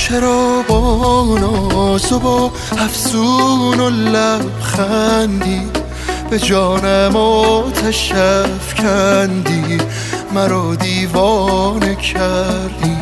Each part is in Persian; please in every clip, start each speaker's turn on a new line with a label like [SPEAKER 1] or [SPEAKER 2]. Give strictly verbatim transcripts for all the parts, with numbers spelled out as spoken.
[SPEAKER 1] چرا با ناز و با افسون و لبخندی به جانم آتش افکندی، مرا دیوانه کردی.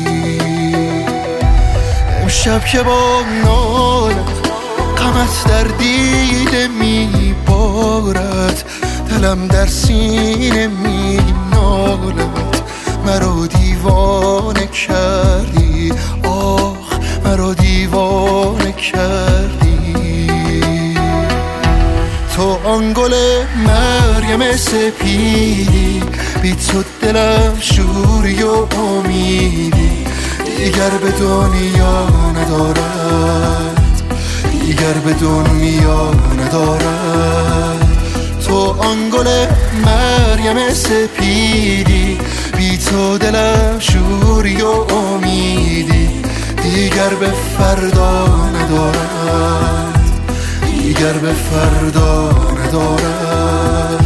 [SPEAKER 1] امشب که با نالت غمت در دیده میبارد، دلم در سینه مینالد، مرا دیوانه کردی. آخ مرا دیوانه کردی. تو آن گل مریم سپیدی، بی تو دلم شوری و امیدی، دیگر به دنیا ندارد، دیگر به دنیا ندارد. تو آن گل مریم سپیدی، بی تو دلم شوری و امیدی، دیگر به فردا ندارد، دیگر به فردا ندارد.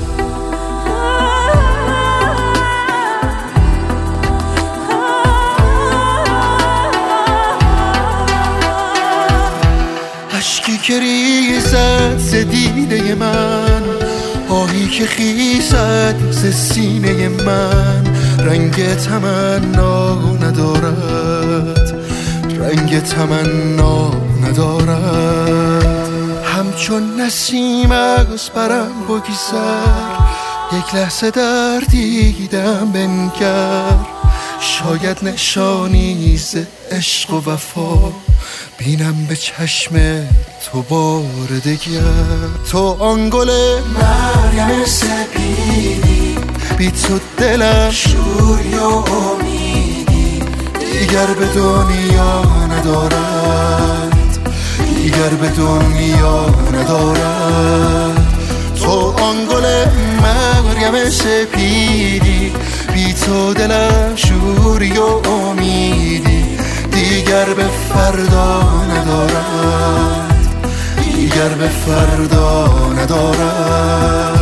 [SPEAKER 1] اشکی که ریزد ز دیده من، آهی که خیزد ز سینه من، رنگ تمنا ندارد، رنگ تمنا ندارد. همچون نسیم از برم بگذر، یک لحظه در دیدم بنگر، شاید نشانی ز عشق و وفا بینم به چشم تو بار دگر. تو آن گل مریم سپیدی، بی تو دلم شوری و امیدی، دیگر به دنیا ندارد، دیگر به دنیا ندارد. تو آن گل مریم سپیدی، بی تو دلم شوری و امیدی، دیگر به فردا ندارد، دیگر به فردا ندارد.